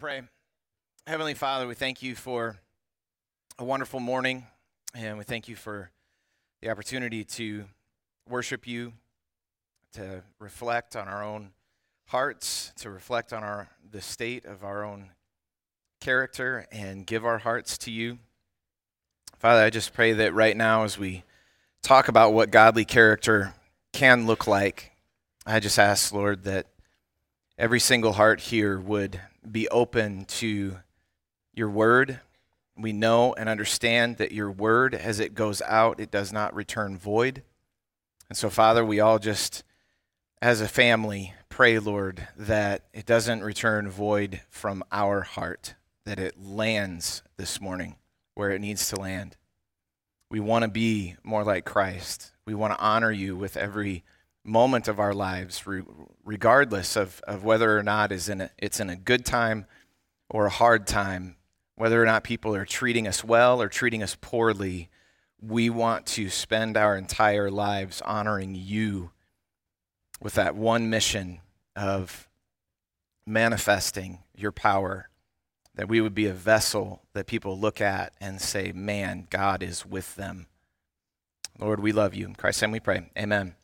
Pray. Heavenly Father, we thank you for a wonderful morning, and we thank you for the opportunity to worship you, to reflect on our own hearts, to reflect on the state of our own character, and give our hearts to you. Father, I just pray that right now as we talk about what godly character can look like, I just ask, Lord, that every single heart here would be open to your word. We know and understand that your word, as it goes out, it does not return void. And so, Father, we all just, as a family, pray, Lord, that it doesn't return void from our heart, that it lands this morning where it needs to land. We want to be more like Christ. We want to honor you with every moment of our lives, regardless of whether or not it's in a good time or a hard time, whether or not people are treating us well or treating us poorly. We want to spend our entire lives honoring you with that one mission of manifesting your power, that we would be a vessel that people look at and say, man, God is with them. Lord, we love you. In Christ's name we pray. Amen.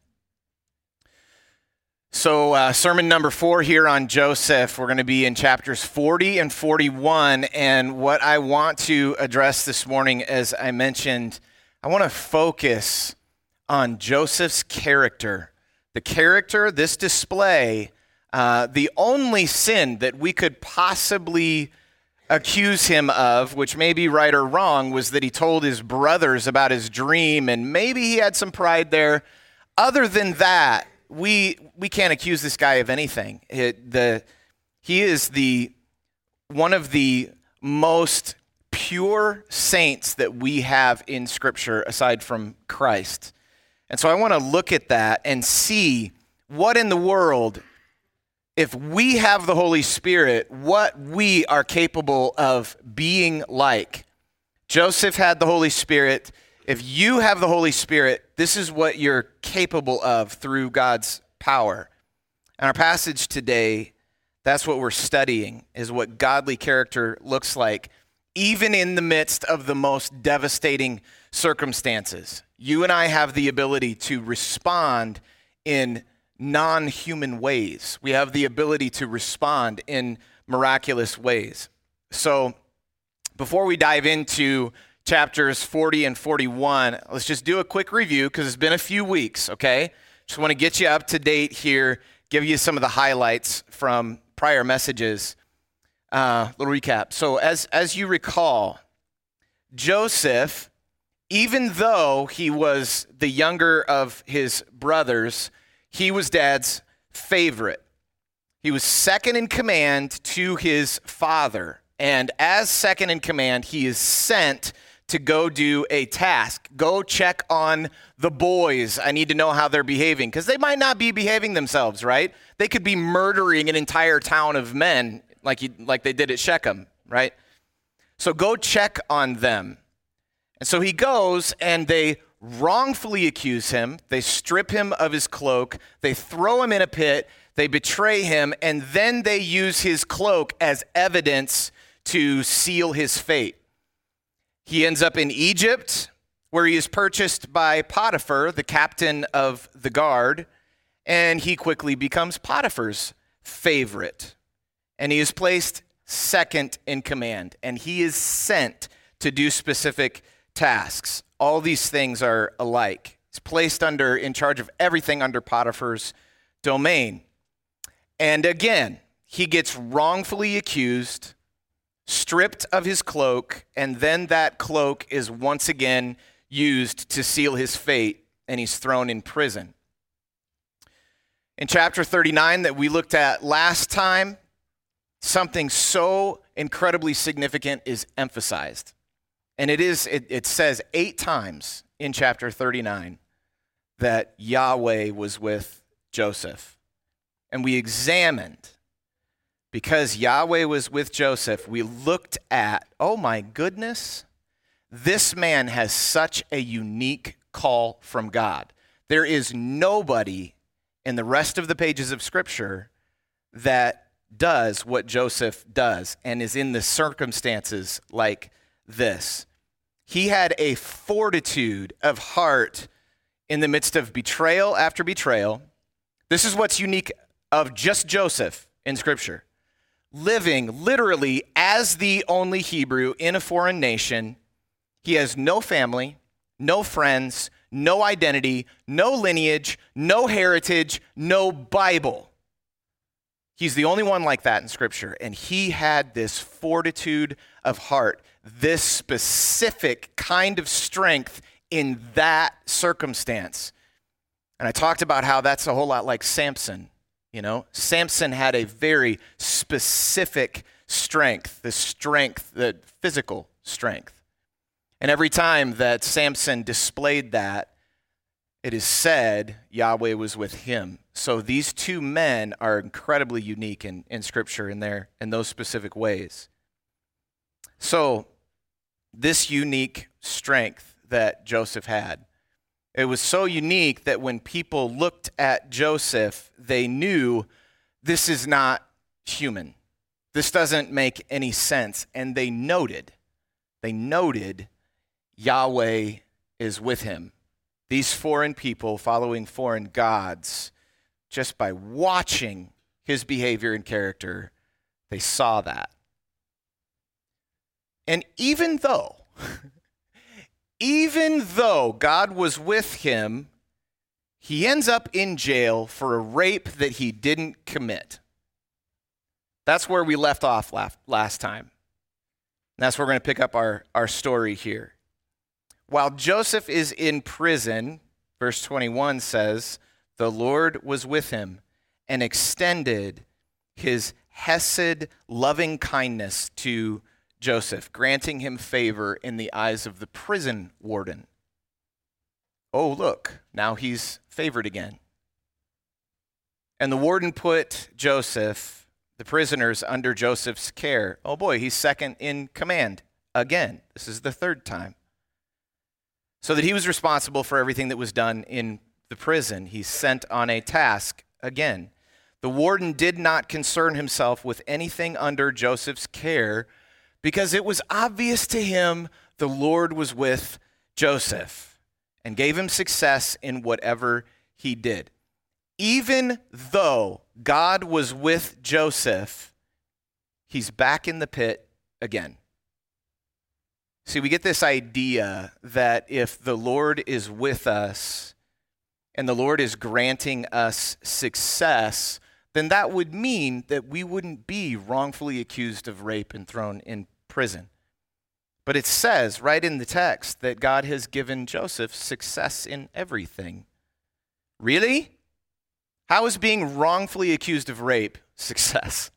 So sermon number 4 here on Joseph. We're going to be in chapters 40 and 41. And what I want to address this morning, as I mentioned, I want to focus on Joseph's character. The character, this display, the only sin that we could possibly accuse him of, which may be right or wrong, was that he told his brothers about his dream, and maybe he had some pride there. Other than that, we can't accuse this guy of anything. He is one of the most pure saints that we have in Scripture aside from Christ. And so I want to look at that and see what in the world, if we have the Holy Spirit, what we are capable of being like. Joseph had the Holy Spirit. If you have the Holy Spirit, this is what you're capable of through God's power. And our passage today, that's what we're studying, is what godly character looks like, even in the midst of the most devastating circumstances. You and I have the ability to respond in non-human ways. We have the ability to respond in miraculous ways. So before we dive into chapters 40 and 41, let's just do a quick review because it's been a few weeks, okay? Just want to get you up to date here, give you some of the highlights from prior messages. Little recap. So as you recall, Joseph, even though he was the younger of his brothers, he was dad's favorite. He was second in command to his father. And as second in command, he is sent to go do a task. Go check on the boys. I need to know how they're behaving, because they might not be behaving themselves, right? They could be murdering an entire town of men like they did at Shechem, right? So go check on them. And so he goes, and they wrongfully accuse him. They strip him of his cloak. They throw him in a pit. They betray him, and then they use his cloak as evidence to seal his fate. He ends up in Egypt, where he is purchased by Potiphar, the captain of the guard, and he quickly becomes Potiphar's favorite. And he is placed second in command, and he is sent to do specific tasks. All these things are alike. He's placed in charge of everything under Potiphar's domain. And again, he gets wrongfully accused, stripped of his cloak, and then that cloak is once again used to seal his fate, and he's thrown in prison. In chapter 39 that we looked at last time, something so incredibly significant is emphasized. And it says 8 times in chapter 39 that Yahweh was with Joseph. And we examined, because Yahweh was with Joseph, we looked at, oh my goodness, this man has such a unique call from God. There is nobody in the rest of the pages of Scripture that does what Joseph does and is in the circumstances like this. He had a fortitude of heart in the midst of betrayal after betrayal. This is what's unique of just Joseph in Scripture. Living literally as the only Hebrew in a foreign nation. He has no family, no friends, no identity, no lineage, no heritage, no Bible. He's the only one like that in Scripture. And he had this fortitude of heart, this specific kind of strength in that circumstance. And I talked about how that's a whole lot like Samson. You know, Samson had a very specific strength, the physical strength. And every time that Samson displayed that, it is said Yahweh was with him. So these two men are incredibly unique in Scripture in those specific ways. So this unique strength that Joseph had, it was so unique that when people looked at Joseph, they knew this is not human. This doesn't make any sense. And they noted Yahweh is with him. These foreign people following foreign gods, just by watching his behavior and character, they saw that. And even though God was with him, he ends up in jail for a rape that he didn't commit. That's where we left off last time. And that's where we're going to pick up our story here. While Joseph is in prison, verse 21 says, the Lord was with him and extended his hesed loving kindness to Joseph, granting him favor in the eyes of the prison warden. Oh, look, now he's favored again. And the warden put Joseph, the prisoners, under Joseph's care. Oh boy, he's second in command again. This is the third time. So that he was responsible for everything that was done in the prison. He's sent on a task again. The warden did not concern himself with anything under Joseph's care because it was obvious to him the Lord was with Joseph and gave him success in whatever he did. Even though God was with Joseph, he's back in the pit again. See, we get this idea that if the Lord is with us and the Lord is granting us success, then that would mean that we wouldn't be wrongfully accused of rape and thrown in prison. But it says right in the text that God has given Joseph success in everything. Really? How is being wrongfully accused of rape success?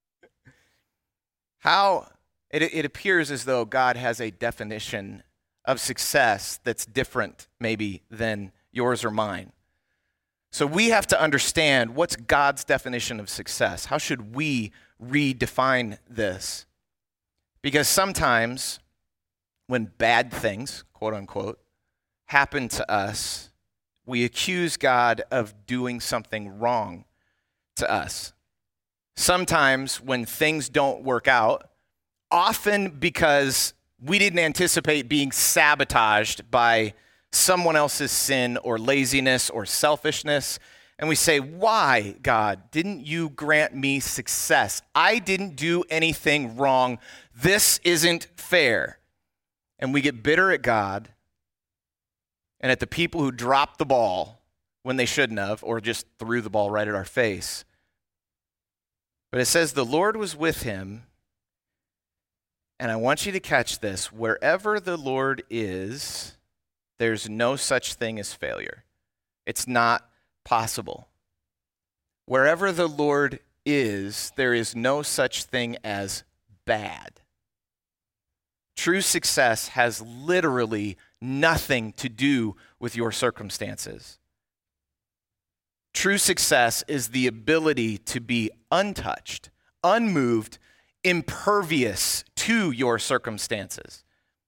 How? It appears as though God has a definition of success that's different maybe than yours or mine. So we have to understand what's God's definition of success. How should we redefine this? Because sometimes when bad things, quote unquote, happen to us, we accuse God of doing something wrong to us. Sometimes when things don't work out, often because we didn't anticipate being sabotaged by someone else's sin or laziness or selfishness. And we say, why, God, didn't you grant me success? I didn't do anything wrong. This isn't fair. And we get bitter at God and at the people who dropped the ball when they shouldn't have, or just threw the ball right at our face. But it says the Lord was with him. And I want you to catch this. Wherever the Lord is, there's no such thing as failure. It's not possible. Wherever the Lord is, there is no such thing as bad. True success has literally nothing to do with your circumstances. True success is the ability to be untouched, unmoved, impervious to your circumstances.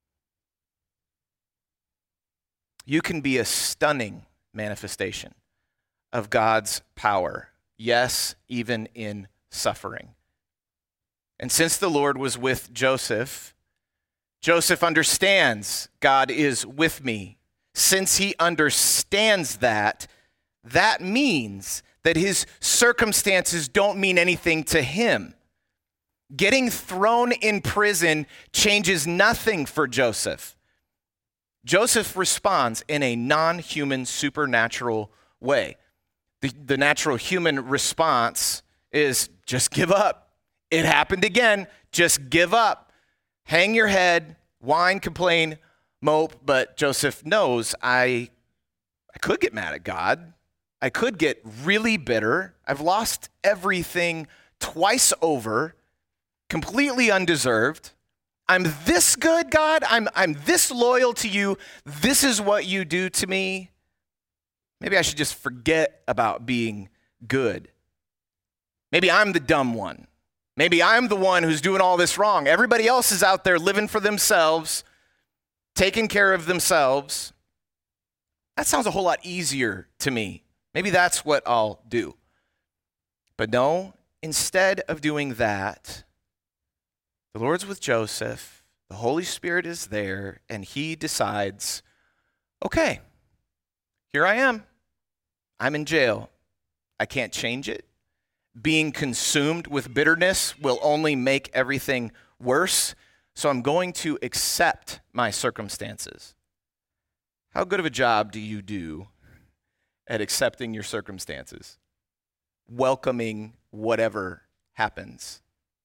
You can be a stunning manifestation of God's power. Yes, even in suffering. And since the Lord was with Joseph, Joseph understands God is with me. Since he understands that, that means that his circumstances don't mean anything to him. Getting thrown in prison changes nothing for Joseph. Joseph responds in a non-human, supernatural way. The natural human response is just give up. It happened again. Just give up. Hang your head, whine, complain, mope. But Joseph knows I could get mad at God. I could get really bitter. I've lost everything twice over, completely undeserved. I'm this good, God. I'm this loyal to you. This is what you do to me. Maybe I should just forget about being good. Maybe I'm the dumb one. Maybe I'm the one who's doing all this wrong. Everybody else is out there living for themselves, taking care of themselves. That sounds a whole lot easier to me. Maybe that's what I'll do. But no, instead of doing that, the Lord's with Joseph, the Holy Spirit is there, and he decides, okay, here I am. I'm in jail. I can't change it. Being consumed with bitterness will only make everything worse, so I'm going to accept my circumstances. How good of a job do you do at accepting your circumstances? Welcoming whatever happens.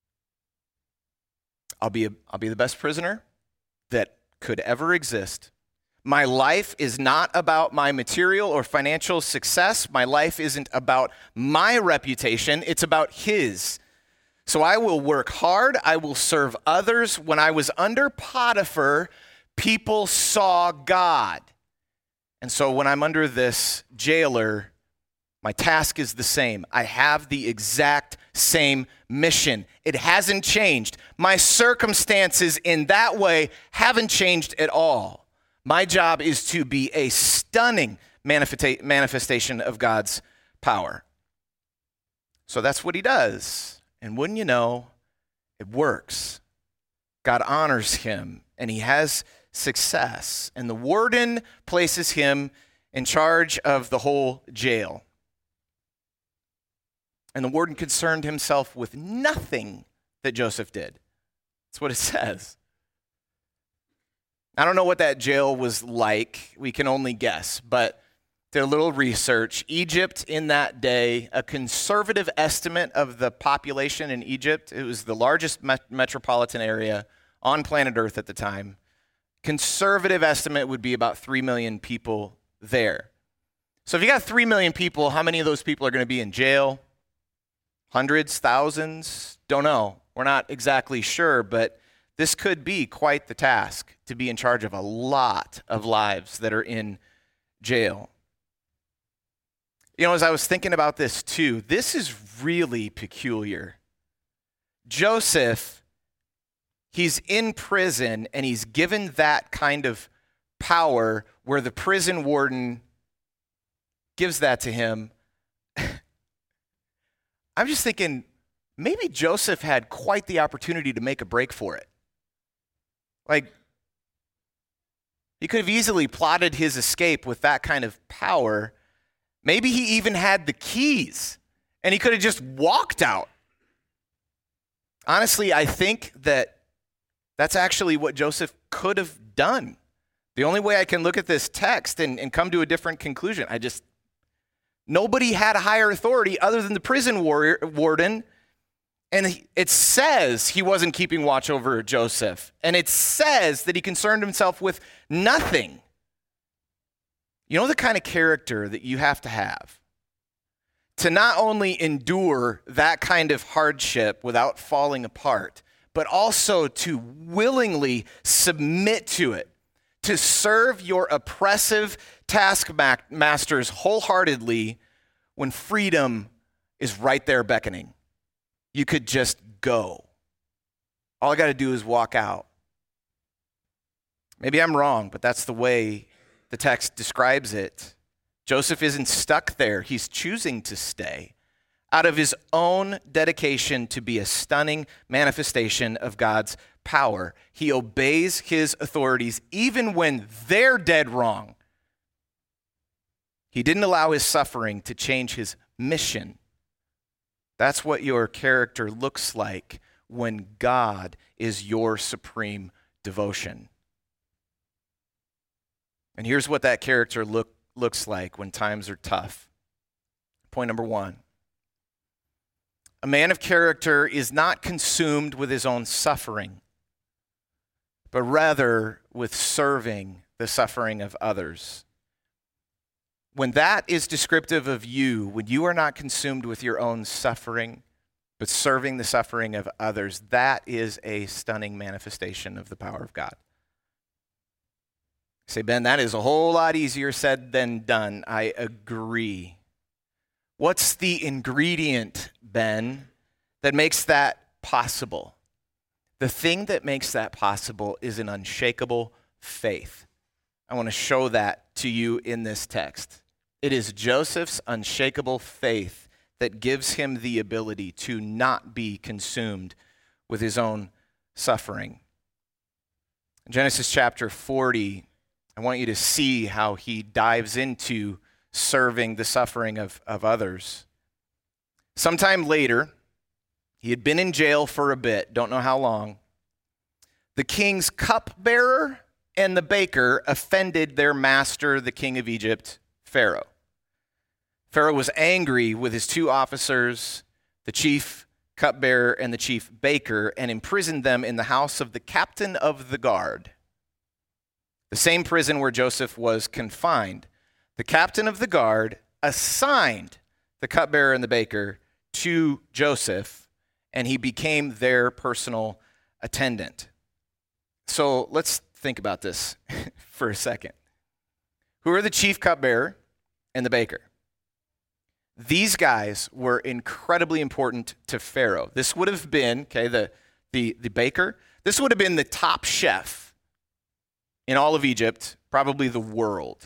I'll be the best prisoner that could ever exist. My life is not about my material or financial success. My life isn't about my reputation. It's about his. So I will work hard. I will serve others. When I was under Potiphar, people saw God. And so when I'm under this jailer, my task is the same. I have the exact same mission. It hasn't changed. My circumstances in that way haven't changed at all. My job is to be a stunning manifestation of God's power. So that's what he does. And wouldn't you know, it works. God honors him, and he has success. And the warden places him in charge of the whole jail. And the warden concerned himself with nothing that Joseph did. That's what it says. I don't know what that jail was like. We can only guess, but did a little research. Egypt in that day, a conservative estimate of the population in Egypt, it was the largest metropolitan area on planet Earth at the time. Conservative estimate would be about 3 million people there. So if you got 3 million people, how many of those people are going to be in jail? Hundreds, thousands? Don't know. We're not exactly sure, but this could be quite the task to be in charge of a lot of lives that are in jail. You know, as I was thinking about this too, this is really peculiar. Joseph, he's in prison and he's given that kind of power where the prison warden gives that to him. I'm just thinking, maybe Joseph had quite the opportunity to make a break for it. Like, he could have easily plotted his escape with that kind of power. Maybe he even had the keys, and he could have just walked out. Honestly, I think that that's actually what Joseph could have done. The only way I can look at this text and come to a different conclusion, nobody had a higher authority other than the prison warden. And it says he wasn't keeping watch over Joseph. And it says that he concerned himself with nothing. You know the kind of character that you have to not only endure that kind of hardship without falling apart, but also to willingly submit to it, to serve your oppressive taskmasters wholeheartedly when freedom is right there beckoning. You could just go. All I got to do is walk out. Maybe I'm wrong, but that's the way the text describes it. Joseph isn't stuck there. He's choosing to stay. out of his own dedication to be a stunning manifestation of God's power. He obeys his authorities even when they're dead wrong. He didn't allow his suffering to change his mission. That's what your character looks like when God is your supreme devotion. And here's what that character looks like when times are tough. Point number 1. A man of character is not consumed with his own suffering, but rather with serving the suffering of others. When that is descriptive of you, when you are not consumed with your own suffering, but serving the suffering of others, that is a stunning manifestation of the power of God. Say, Ben, that is a whole lot easier said than done. I agree. What's the ingredient, Ben, that makes that possible? The thing that makes that possible is an unshakable faith. I want to show that to you in this text. It is Joseph's unshakable faith that gives him the ability to not be consumed with his own suffering. In Genesis chapter 40, I want you to see how he dives into serving the suffering of others. Sometime later, he had been in jail for a bit, don't know how long. The king's cupbearer and the baker offended their master, the king of Egypt, Pharaoh. Pharaoh was angry with his two officers, the chief cupbearer and the chief baker, and imprisoned them in the house of the captain of the guard, the same prison where Joseph was confined. The captain of the guard assigned the cupbearer and the baker to Joseph, and he became their personal attendant. So let's think about this for a second. Who are the chief cupbearer and the baker? These guys were incredibly important to Pharaoh. This would have been, the baker, this would have been the top chef in all of Egypt, probably the world.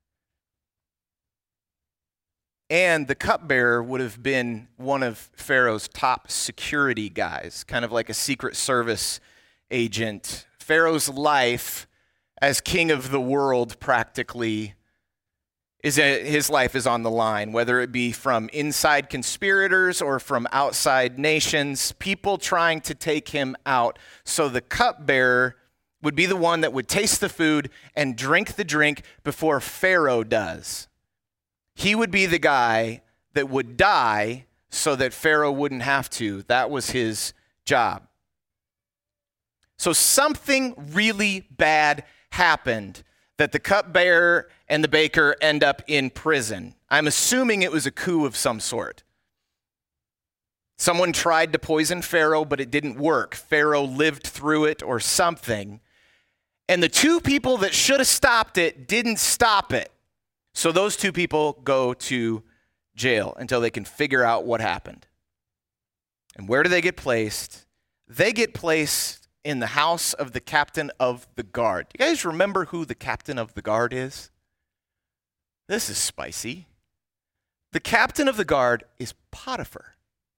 And the cupbearer would have been one of Pharaoh's top security guys, kind of like a Secret Service agent. Pharaoh's life as king of the world practically his life is on the line, whether it be from inside conspirators or from outside nations, people trying to take him out. So the cupbearer would be the one that would taste the food and drink the drink before Pharaoh does. He would be the guy that would die so that Pharaoh wouldn't have to. That was his job. So something really bad happened that the cupbearer and the baker end up in prison. I'm assuming it was a coup of some sort. Someone tried to poison Pharaoh, but it didn't work. Pharaoh lived through it or something. And the two people that should have stopped it didn't stop it. So those two people go to jail until they can figure out what happened. And where do they get placed? They get placed in the house of the captain of the guard. You guys remember who the captain of the guard is? This is spicy. The captain of the guard is Potiphar.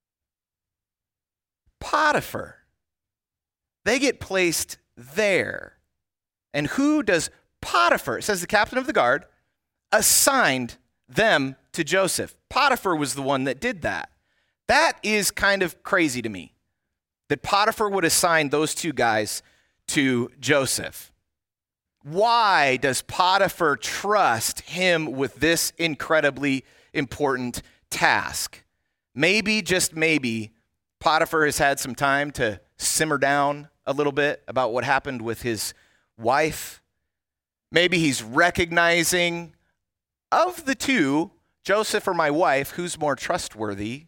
Potiphar. They get placed there. And who does Potiphar, it says the captain of the guard, assigned them to Joseph. Potiphar was the one that did that. That is kind of crazy to me, that Potiphar would assign those two guys to Joseph. Why does Potiphar trust him with this incredibly important task? Maybe, just maybe, Potiphar has had some time to simmer down a little bit about what happened with his wife. Maybe he's recognizing, of the two, Joseph or my wife, who's more trustworthy?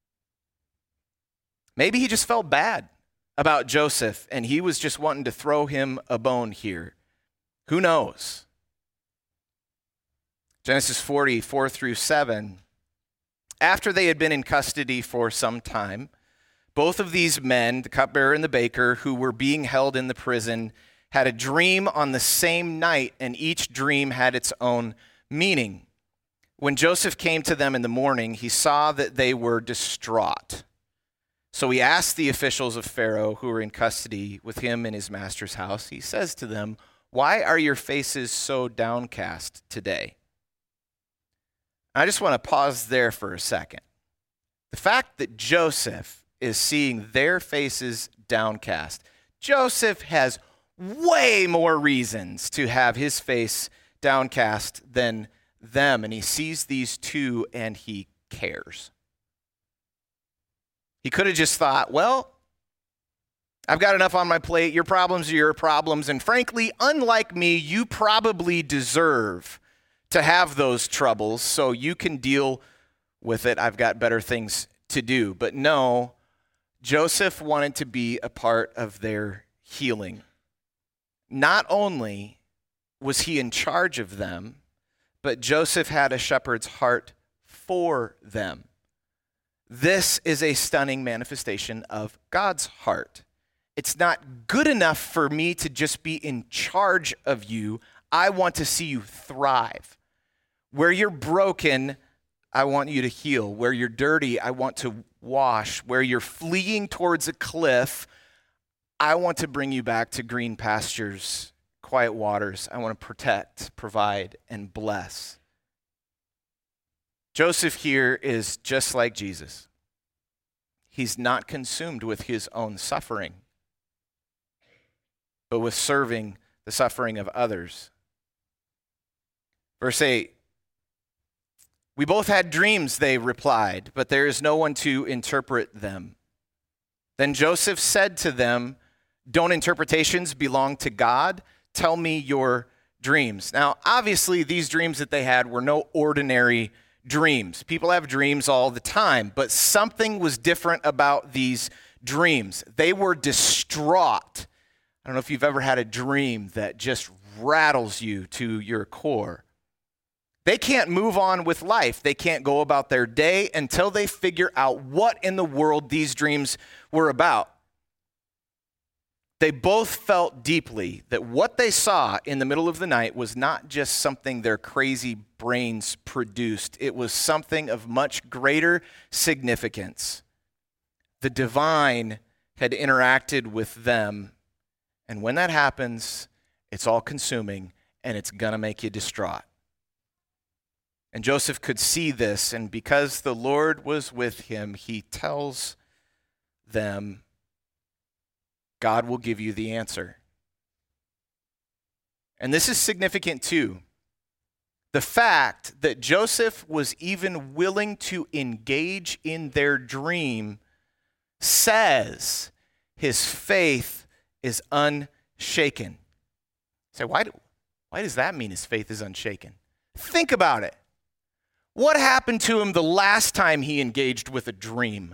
Maybe he just felt bad about Joseph and he was just wanting to throw him a bone here. Who knows? Genesis 40, 4-7. After they had been in custody for some time, both of these men, the cupbearer and the baker, who were being held in the prison, had a dream on the same night, and each dream had its own meaning. When Joseph came to them in the morning, he saw that they were distraught. So he asked the officials of Pharaoh who were in custody with him in his master's house. He says to them, "Why are your faces so downcast today?" I just want to pause there for a second. The fact that Joseph is seeing their faces downcast, Joseph has way more reasons to have his face downcast than them, and he sees these two and he cares. He could have just thought, well, I've got enough on my plate. Your problems are your problems. And frankly, unlike me, you probably deserve to have those troubles so you can deal with it. I've got better things to do. But no, Joseph wanted to be a part of their healing. Not only was he in charge of them, but Joseph had a shepherd's heart for them. This is a stunning manifestation of God's heart. It's not good enough for me to just be in charge of you. I want to see you thrive. Where you're broken, I want you to heal. Where you're dirty, I want to wash. Where you're fleeing towards a cliff, I want to bring you back to green pastures, quiet waters. I want to protect, provide, and bless. Joseph here is just like Jesus. He's not consumed with his own suffering, but with serving the suffering of others. Verse 8, "We both had dreams," they replied, "but there is no one to interpret them." Then Joseph said to them, "Don't interpretations belong to God? Tell me your dreams." Now, obviously, these dreams that they had were no ordinary dreams. People have dreams all the time, but something was different about these dreams. They were distraught. I don't know if you've ever had a dream that just rattles you to your core. They can't move on with life. They can't go about their day until they figure out what in the world these dreams were about. They both felt deeply that what they saw in the middle of the night was not just something their crazy brains produced. It was something of much greater significance. The divine had interacted with them, and when that happens, it's all consuming, and it's going to make you distraught. And Joseph could see this, and because the Lord was with him, he tells them, God will give you the answer. And this is significant too. The fact that Joseph was even willing to engage in their dream says his faith is unshaken. So why does that mean his faith is unshaken? Think about it. What happened to him the last time he engaged with a dream?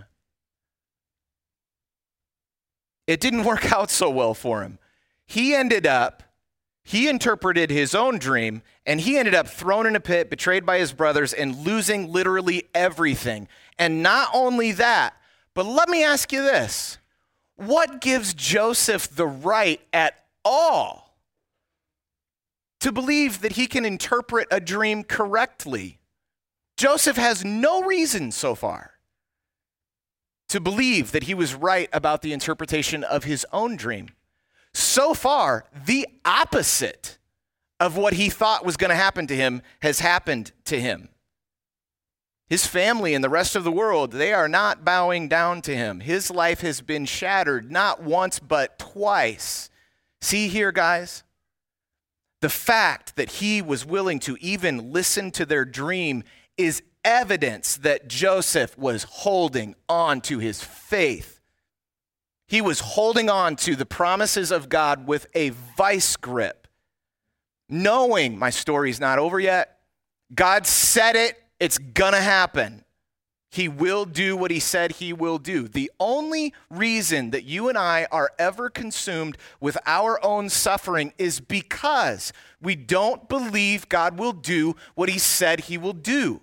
It didn't work out so well for him. He interpreted his own dream, and he ended up thrown in a pit, betrayed by his brothers, and losing literally everything. And not only that, but let me ask you this. What gives Joseph the right at all to believe that he can interpret a dream correctly? Joseph has no reason so far to believe that he was right about the interpretation of his own dream. So far, the opposite of what he thought was going to happen to him has happened to him. His family and the rest of the world, they are not bowing down to him. His life has been shattered not once but twice. See here, guys? The fact that he was willing to even listen to their dream is evidence that Joseph was holding on to his faith. He was holding on to the promises of God with a vice grip, knowing my story's not over yet. God said it, it's gonna happen. He will do what he said he will do. The only reason that you and I are ever consumed with our own suffering is because we don't believe God will do what he said he will do.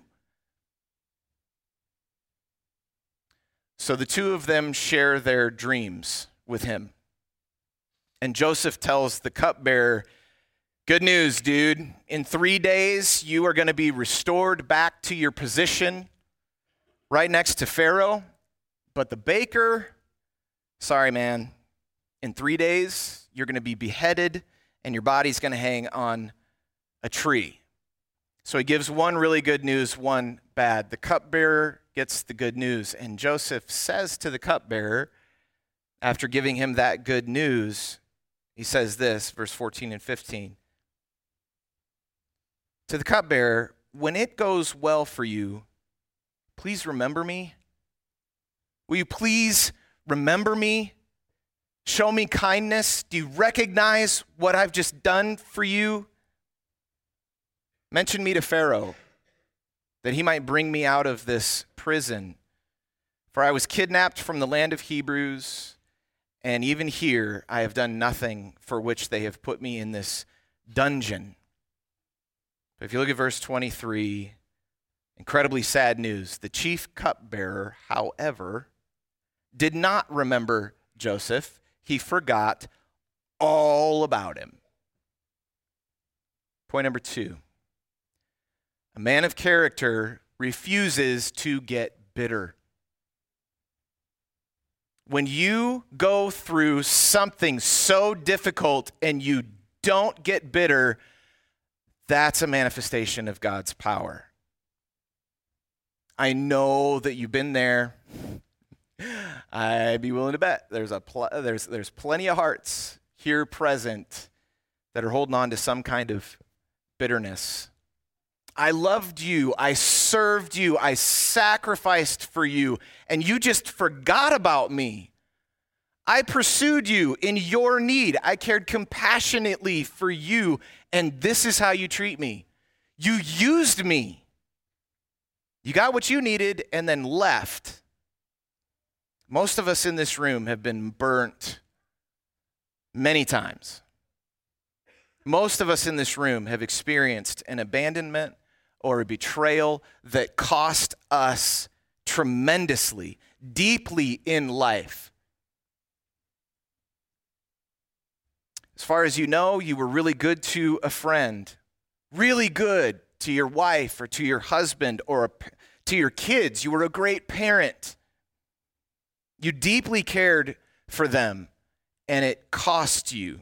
So the two of them share their dreams with him. And Joseph tells the cupbearer, Good news, dude. In 3 days, you are going to be restored back to your position right next to Pharaoh. But the baker, sorry, man. In 3 days, you're going to be beheaded and your body's going to hang on a tree. So he gives one really good news, one bad. The cupbearer gets the good news. And Joseph says to the cupbearer, after giving him that good news, he says this, verse 14 and 15. To the cupbearer, when it goes well for you, please remember me. Will you please remember me? Show me kindness. Do you recognize what I've just done for you? Mention me to Pharaoh, that he might bring me out of this prison. For I was kidnapped from the land of Hebrews, and even here I have done nothing for which they have put me in this dungeon. But if you look at verse 23, incredibly sad news. The chief cupbearer, however, did not remember Joseph. He forgot all about him. Point number 2. A man of character refuses to get bitter. When you go through something so difficult and you don't get bitter, that's a manifestation of God's power. I know that you've been there. I'd be willing to bet there's plenty of hearts here present that are holding on to some kind of bitterness. I loved you, I served you, I sacrificed for you, and you just forgot about me. I pursued you in your need. I cared compassionately for you, and this is how you treat me. You used me. You got what you needed and then left. Most of us in this room have been burnt many times. Most of us in this room have experienced an abandonment or a betrayal that cost us tremendously, deeply in life. As far as you know, you were really good to a friend, really good to your wife or to your husband or to your kids. You were a great parent. You deeply cared for them, and it cost you.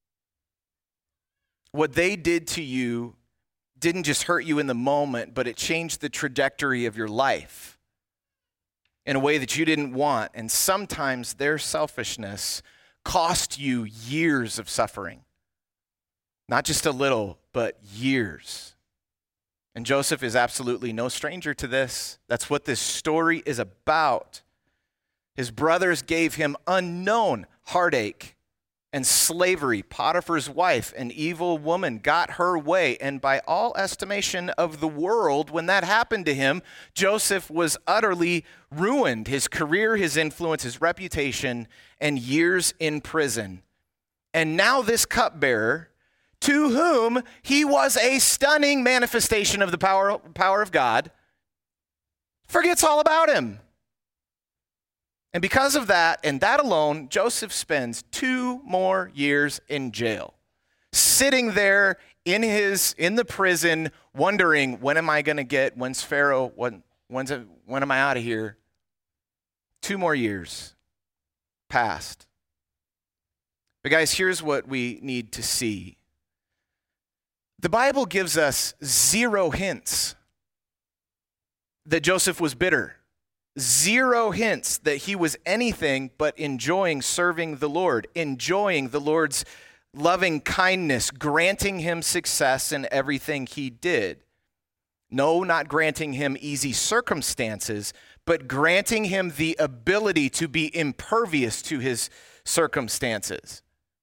What they did to you didn't just hurt you in the moment, but it changed the trajectory of your life in a way that you didn't want. And sometimes their selfishness cost you years of suffering. Not just a little, but years. And Joseph is absolutely no stranger to this. That's what this story is about. His brothers gave him unknown heartache and slavery. Potiphar's wife, an evil woman, got her way. And by all estimation of the world, when that happened to him, Joseph was utterly ruined. His career, his influence, his reputation, and years in prison. And now this cupbearer, to whom he was a stunning manifestation of the power of God, forgets all about him. And because of that, and that alone, Joseph spends 2 more years in jail, sitting there in the prison, wondering, when am I going to get, when's Pharaoh, when am I out of here? 2 more years passed. But guys, here's what we need to see. The Bible gives us 0 hints that Joseph was bitter. 0 hints that he was anything but enjoying serving the Lord, enjoying the Lord's loving kindness, granting him success in everything he did. No, not granting him easy circumstances, but granting him the ability to be impervious to his circumstances.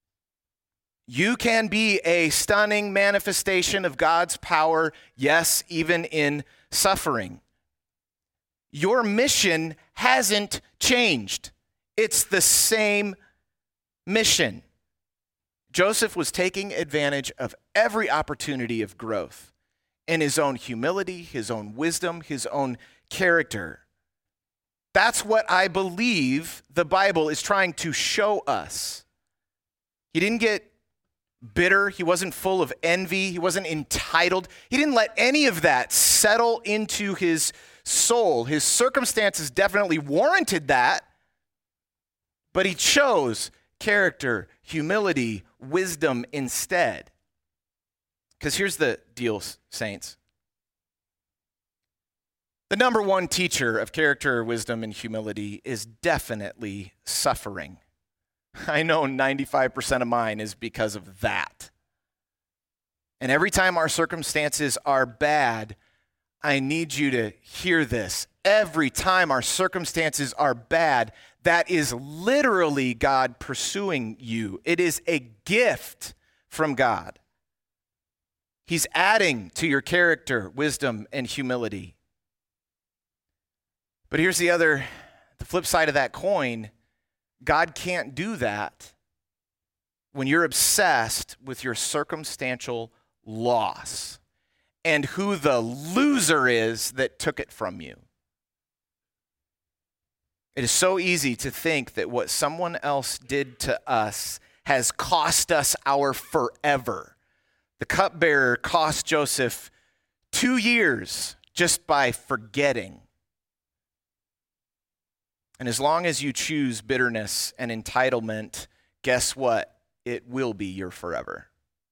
You can be a stunning manifestation of God's power, yes, even in suffering. Your mission hasn't changed. It's the same mission. Joseph was taking advantage of every opportunity of growth in his own humility, his own wisdom, his own character. That's what I believe the Bible is trying to show us. He didn't get bitter. He wasn't full of envy. He wasn't entitled. He didn't let any of that settle into his soul. His circumstances definitely warranted that, but he chose character, humility, wisdom instead. Because here's the deal, saints. The number one teacher of character, wisdom, and humility is definitely suffering. I know 95% of mine is because of that. And every time our circumstances are bad, I need you to hear this. Every time our circumstances are bad, that is literally God pursuing you. It is a gift from God. He's adding to your character, wisdom, and humility. But here's the flip side of that coin. God can't do that when you're obsessed with your circumstantial loss and who the loser is that took it from you. It is so easy to think that what someone else did to us has cost us our forever. The cupbearer cost Joseph 2 years just by forgetting. And as long as you choose bitterness and entitlement, guess what? It will be your forever.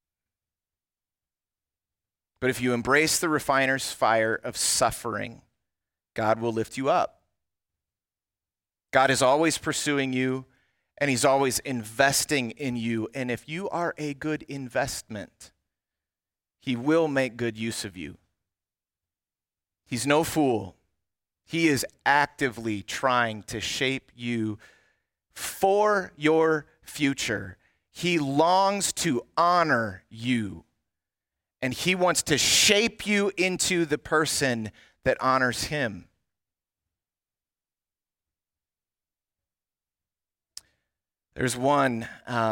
But if you embrace the refiner's fire of suffering, God will lift you up. God is always pursuing you, and he's always investing in you. And if you are a good investment, he will make good use of you. He's no fool. He is actively trying to shape you for your future. He longs to honor you, and he wants to shape you into the person that honors him. There's one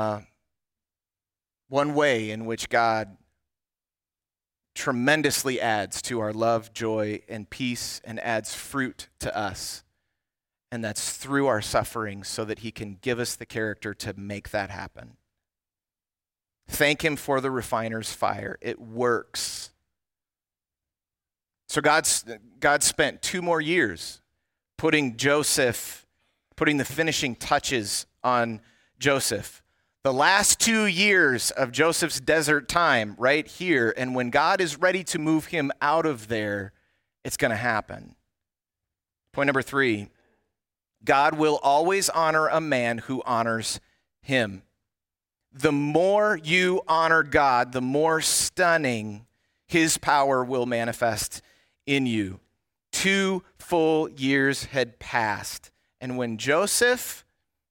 way in which God tremendously adds to our love, joy, and peace, and adds fruit to us. And that's through our suffering, so that he can give us the character to make that happen. Thank him for the refiner's fire. It works. So God spent 2 more years putting the finishing touches on Joseph. The last 2 years of Joseph's desert time right here, and when God is ready to move him out of there, it's going to happen. Point number 3, God will always honor a man who honors him. The more you honor God, the more stunning his power will manifest in you. 2 full years had passed, and when Joseph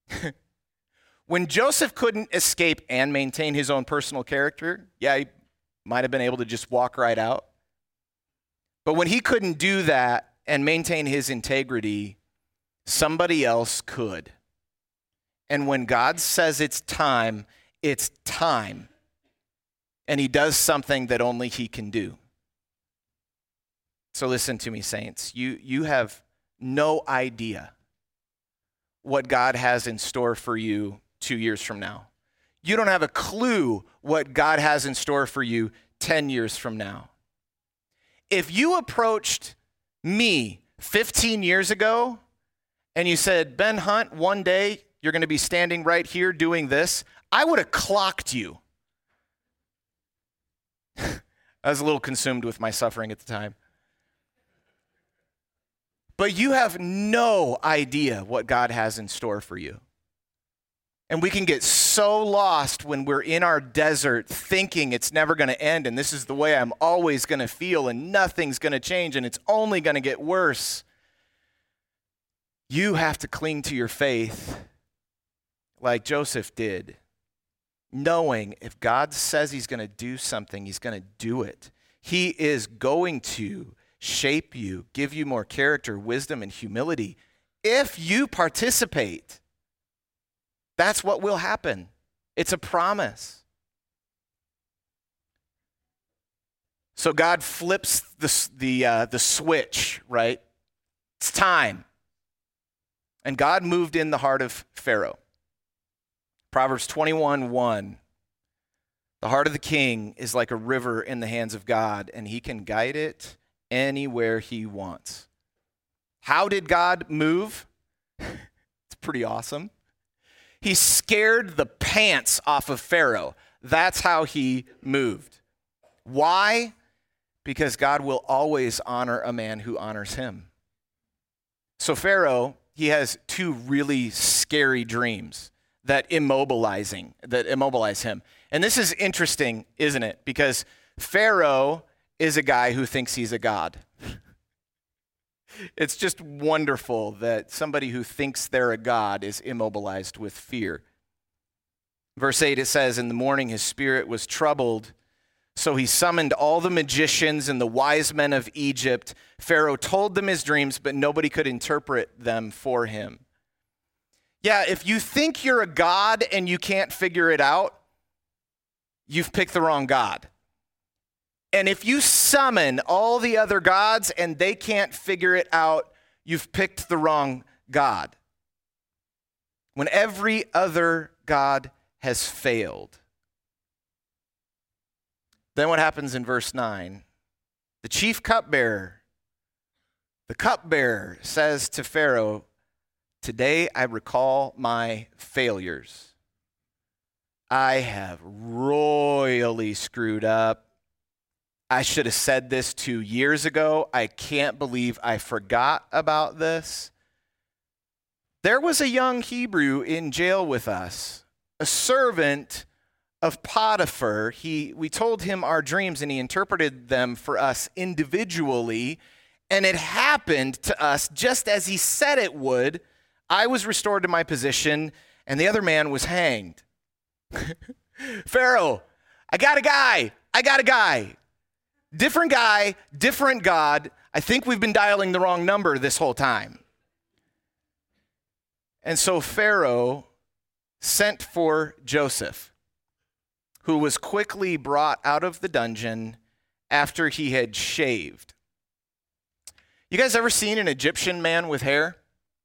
couldn't escape and maintain his own personal character, yeah, he might have been able to just walk right out. But when he couldn't do that and maintain his integrity, somebody else could. And when God says it's time, it's time. And he does something that only he can do. So listen to me, saints. You have no idea what God has in store for you 2 years from now. You don't have a clue what God has in store for you 10 years from now. If you approached me 15 years ago and you said, Ben Hunt, one day you're going to be standing right here doing this, I would have clocked you. I was a little consumed with my suffering at the time. But you have no idea what God has in store for you. And we can get so lost when we're in our desert thinking it's never going to end and this is the way I'm always going to feel and nothing's going to change and it's only going to get worse. You have to cling to your faith like Joseph did, knowing if God says he's going to do something, he's going to do it. He is going to shape you, give you more character, wisdom, and humility. If you participate, that's what will happen. It's a promise. So God flips the switch, right? It's time. And God moved in the heart of Pharaoh. Proverbs 21:1. The heart of the king is like a river in the hands of God, and he can guide it anywhere he wants. How did God move? It's pretty awesome. He scared the pants off of Pharaoh. That's how he moved. Why? Because God will always honor a man who honors him. So Pharaoh, he has two really scary dreams that immobilize him. And this is interesting, isn't it? Because Pharaoh is a guy who thinks he's a god. It's just wonderful that somebody who thinks they're a god is immobilized with fear. Verse 8, it says, "In the morning his spirit was troubled, so he summoned all the magicians and the wise men of Egypt. Pharaoh told them his dreams, but nobody could interpret them for him." Yeah, if you think you're a god and you can't figure it out, you've picked the wrong god. And if you summon all the other gods and they can't figure it out, you've picked the wrong god. When every other god has failed. Then what happens in verse 9? The chief cupbearer, says to Pharaoh, "Today I recall my failures. I have royally screwed up. I should have said this 2 years ago. I can't believe I forgot about this." There was a young Hebrew in jail with us, a servant of Potiphar. We told him our dreams and he interpreted them for us individually. And it happened to us just as he said it would. I was restored to my position and the other man was hanged. Pharaoh, I got a guy. Different guy, different God. I think we've been dialing the wrong number this whole time. And so Pharaoh sent for Joseph, who was quickly brought out of the dungeon after he had shaved. You guys ever seen an Egyptian man with hair?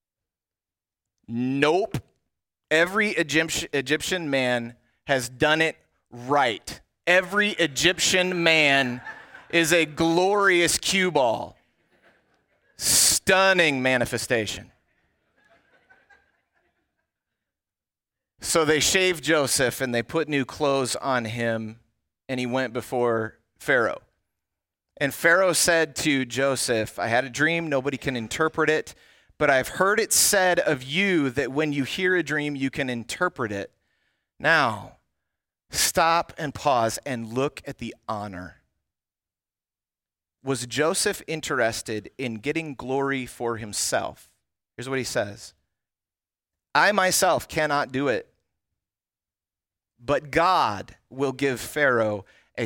Nope. Every Egyptian man has done it right. Every Egyptian man is a glorious cue ball. Stunning manifestation. So they shaved Joseph and they put new clothes on him and he went before Pharaoh. And Pharaoh said to Joseph, "I had a dream, nobody can interpret it, but I've heard it said of you that when you hear a dream, you can interpret it. Now, stop and pause and look at the honor." Was Joseph interested in getting glory for himself? Here's what he says. "I myself cannot do it, but God will give Pharaoh a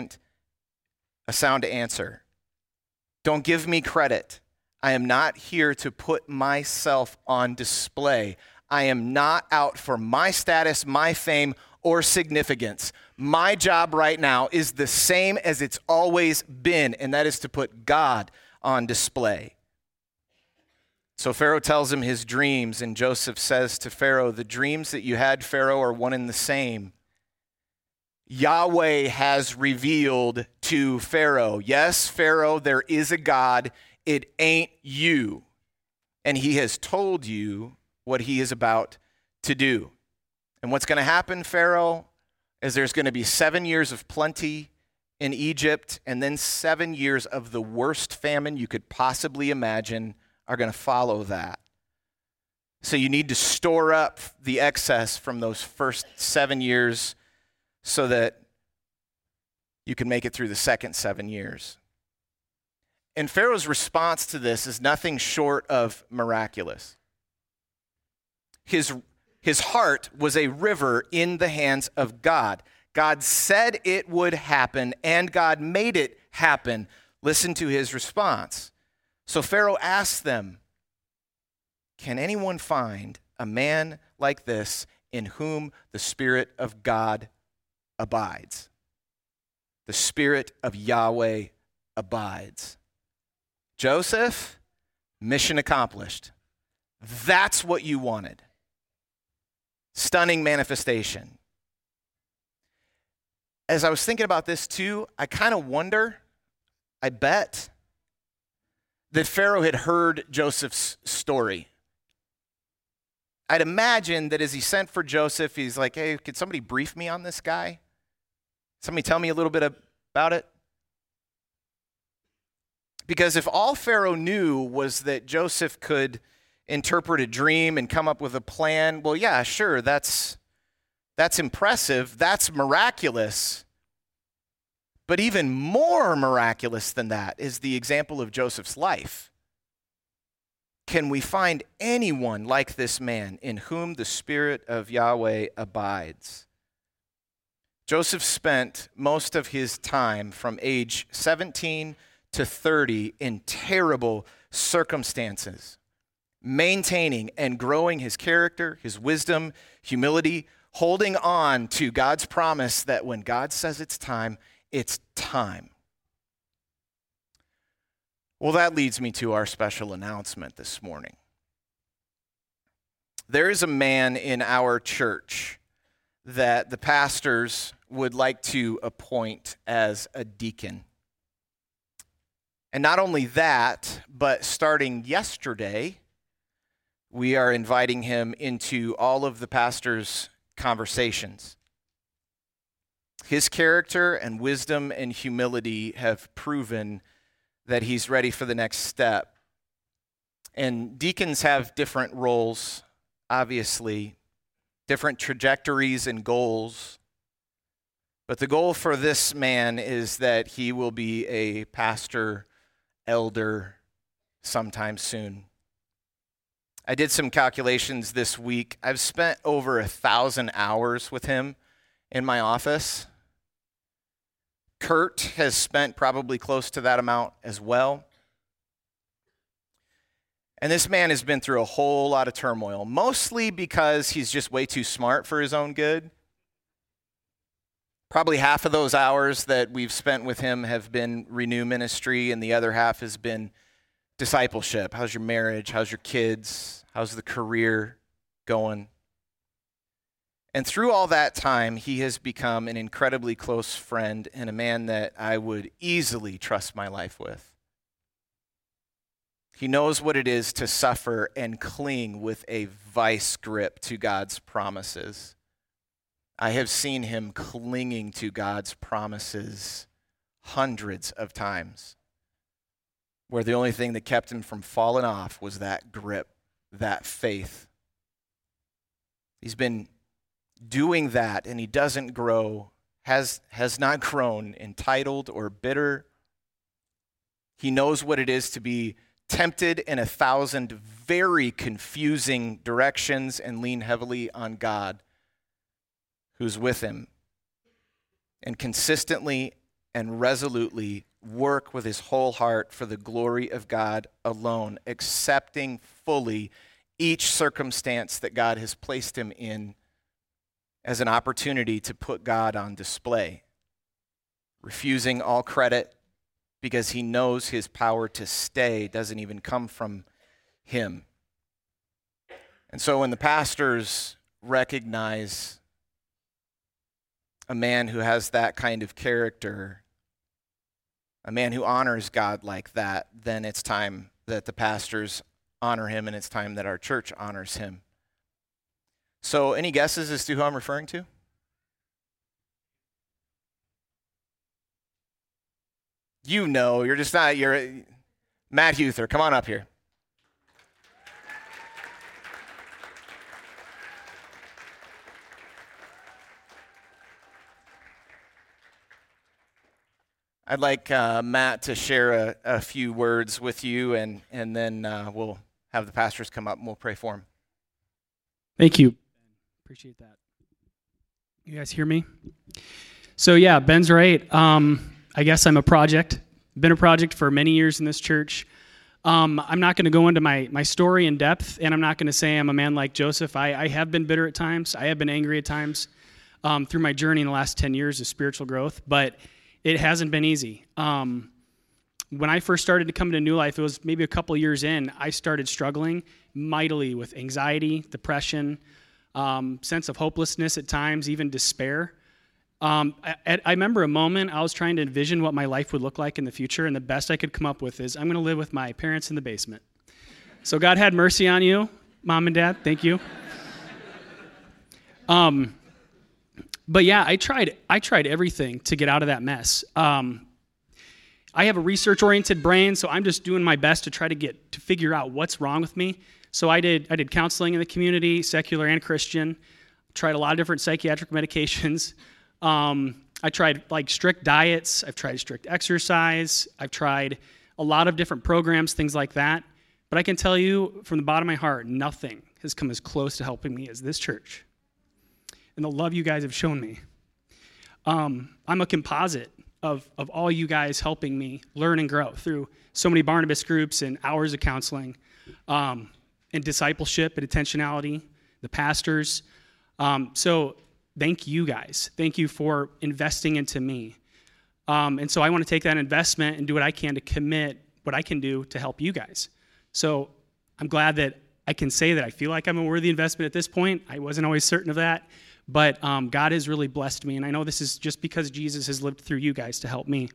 sound answer. Don't give me credit. I am not here to put myself on display. I am not out for my status, my fame, or significance. My job right now is the same as it's always been, and that is to put God on display." So Pharaoh tells him his dreams, and Joseph says to Pharaoh, "The dreams that you had, Pharaoh, are one and the same. Yahweh has revealed to Pharaoh. Yes, Pharaoh, there is a God. It ain't you. And he has told you what he is about to do." And what's going to happen, Pharaoh, is there's going to be 7 years of plenty in Egypt, and then 7 years of the worst famine you could possibly imagine are going to follow that. So you need to store up the excess from those first 7 years so that you can make it through the second 7 years. And Pharaoh's response to this is nothing short of miraculous. His heart was a river in the hands of God. God said it would happen, and God made it happen. Listen to his response. So Pharaoh asked them, "Can anyone find a man like this in whom the Spirit of God abides?" The Spirit of Yahweh abides. Joseph, mission accomplished. That's what you wanted. Stunning manifestation. as I was thinking about this too, I kind of wonder, I bet, that Pharaoh had heard Joseph's story. I'd imagine that as he sent for Joseph, he's like, hey, could somebody brief me on this guy? Somebody tell me a little bit about it? Because if all Pharaoh knew was that Joseph could interpret a dream and come up with a plan, well, yeah, sure, that's impressive. That's miraculous. But even more miraculous than that is the example of Joseph's life. Can we find anyone like this man in whom the Spirit of Yahweh abides? Joseph spent most of his time from age 17 to 30 in terrible circumstances, maintaining and growing his character, his wisdom, humility, holding on to God's promise that when God says it's time, it's time. Well, that leads me to our special announcement this morning. There is a man in our church that the pastors would like to appoint as a deacon. And not only that, but starting yesterday, we are inviting him into all of the pastors' conversations. His character and wisdom and humility have proven that he's ready for the next step. And deacons have different roles, obviously, different trajectories and goals. But the goal for this man is that he will be a pastor, elder sometime soon. I did some calculations this week. I've spent over 1,000 hours with him in my office. Kurt has spent probably close to that amount as well. And this man has been through a whole lot of turmoil, mostly because he's just way too smart for his own good. Probably half of those hours that we've spent with him have been Renew Ministry, and the other half has been discipleship. How's your marriage? How's your kids? How's the career going? And through all that time, he has become an incredibly close friend and a man that I would easily trust my life with. He knows what it is to suffer and cling with a vice grip to God's promises. I have seen him clinging to God's promises hundreds of times, where the only thing that kept him from falling off was that grip, that faith. He's been doing that, and he doesn't grow, has not grown entitled or bitter. He knows what it is to be tempted in 1,000 very confusing directions and lean heavily on God, who's with him, and consistently and resolutely work with his whole heart for the glory of God alone, accepting fully each circumstance that God has placed him in as an opportunity to put God on display, refusing all credit because he knows his power to stay doesn't even come from him. And so when the pastors recognize a man who has that kind of character, a man who honors God like that, then it's time that the pastors honor him, and it's time that our church honors him. So any guesses as to who I'm referring to? You know, you're Matt Huther. Come on up here. I'd like Matt to share a few words with you, and then we'll have the pastors come up and we'll pray for him. Thank you. Appreciate that. You guys hear me? So yeah, Ben's right. I guess I'm a project. Been a project for many years in this church. I'm not going to go into my story in depth, and I'm not going to say I'm a man like Joseph. I have been bitter at times. I have been angry at times through my journey in the last 10 years of spiritual growth, but it hasn't been easy. When I first started to come to New Life, it was maybe a couple years in, I started struggling mightily with anxiety, depression, sense of hopelessness at times, even despair. I remember a moment I was trying to envision what my life would look like in the future, and the best I could come up with is I'm going to live with my parents in the basement. So God had mercy on you, Mom and Dad. Thank you. But yeah, I tried everything to get out of that mess. I have a research-oriented brain, so I'm just doing my best to try to figure out what's wrong with me. So I did counseling in the community, secular and Christian. Tried a lot of different psychiatric medications. I tried like strict diets. I've tried strict exercise. I've tried a lot of different programs, things like that. But I can tell you from the bottom of my heart, nothing has come as close to helping me as this church and the love you guys have shown me. I'm a composite of all you guys helping me learn and grow through so many Barnabas groups and hours of counseling, and discipleship and intentionality, the pastors. So thank you guys. Thank you for investing into me. And so I want to take that investment and do what I can to commit what I can do to help you guys. So I'm glad that I can say that I feel like I'm a worthy investment at this point. I wasn't always certain of that. But God has really blessed me, and I know this is just because Jesus has lived through you guys to help me.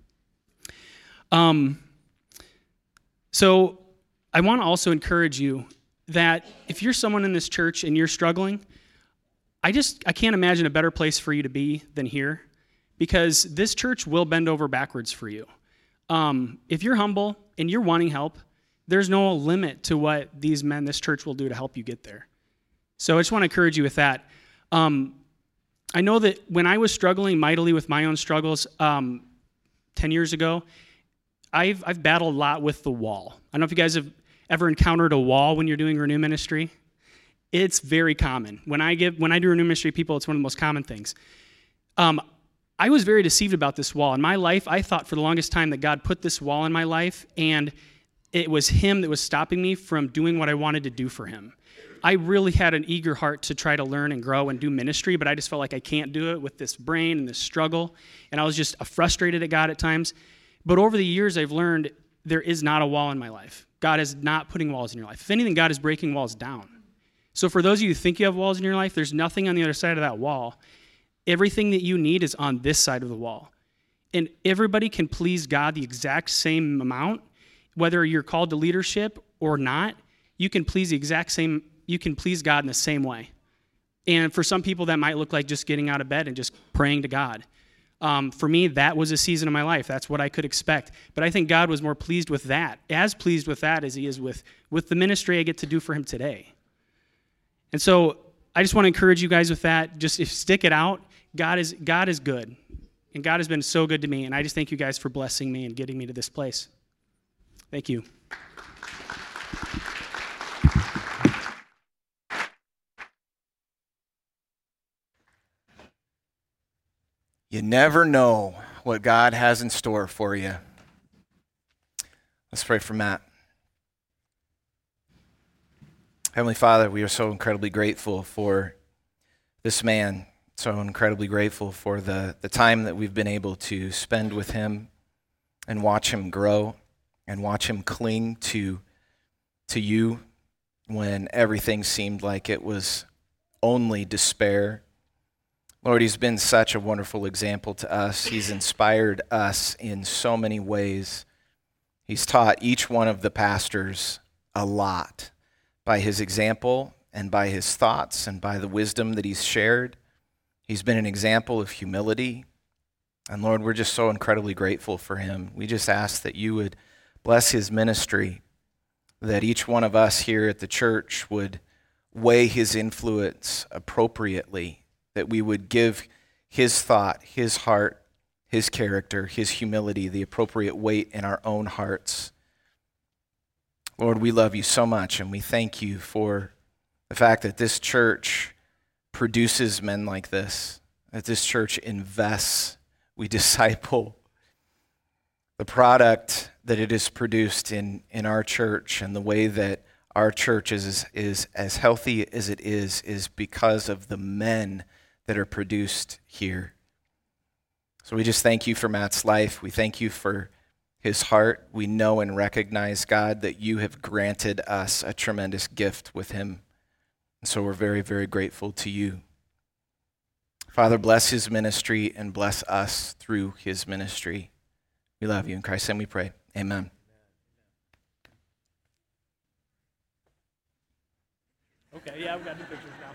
So I want to also encourage you that if you're someone in this church and you're struggling, I can't imagine a better place for you to be than here, because this church will bend over backwards for you. If you're humble and you're wanting help, there's no limit to what these men, this church will do to help you get there. So I just want to encourage you with that. I know that when I was struggling mightily with my own struggles 10 years ago, I've battled a lot with the wall. I don't know if you guys have ever encountered a wall when you're doing Renew Ministry. It's very common. When I do Renew Ministry people, it's one of the most common things. I was very deceived about this wall. In my life, I thought for the longest time that God put this wall in my life, and it was Him that was stopping me from doing what I wanted to do for Him. I really had an eager heart to try to learn and grow and do ministry, but I just felt like I can't do it with this brain and this struggle, and I was just frustrated at God at times. But over the years, I've learned there is not a wall in my life. God is not putting walls in your life. If anything, God is breaking walls down. So for those of you who think you have walls in your life, there's nothing on the other side of that wall. Everything that you need is on this side of the wall. And everybody can please God the exact same amount, whether you're called to leadership or not. You can please God in the same way. And for some people, that might look like just getting out of bed and just praying to God. For me, that was a season of my life. That's what I could expect. But I think God was more pleased with that, as pleased with that as He is with the ministry I get to do for Him today. And so I just want to encourage you guys with that. Just stick it out. God is good. And God has been so good to me. And I just thank you guys for blessing me and getting me to this place. Thank you. You never know what God has in store for you. Let's pray for Matt. Heavenly Father, we are so incredibly grateful for this man, so incredibly grateful for the time that we've been able to spend with him and watch him grow and watch him cling to you when everything seemed like it was only despair. Lord, he's been such a wonderful example to us. He's inspired us in so many ways. He's taught each one of the pastors a lot by his example and by his thoughts and by the wisdom that he's shared. He's been an example of humility. And Lord, we're just so incredibly grateful for him. We just ask that you would bless his ministry, that each one of us here at the church would weigh his influence appropriately, that we would give his thought, his heart, his character, his humility, the appropriate weight in our own hearts. Lord, we love you so much, and we thank you for the fact that this church produces men like this, that this church invests, we disciple. The product that it has produced in our church and the way that our church is as healthy as it is because of the men that are produced here. So we just thank you for Matt's life. We thank you for his heart. We know and recognize, God, that you have granted us a tremendous gift with him. And so we're very, very grateful to you. Father, bless his ministry and bless us through his ministry. We love you. In Christ's name we pray. Amen. Okay, yeah, I've got the pictures now.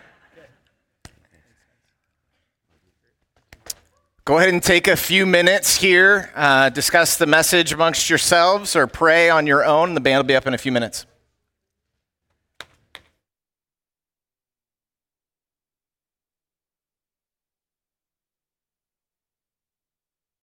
Go ahead and take a few minutes here, discuss the message amongst yourselves or pray on your own. The band will be up in a few minutes.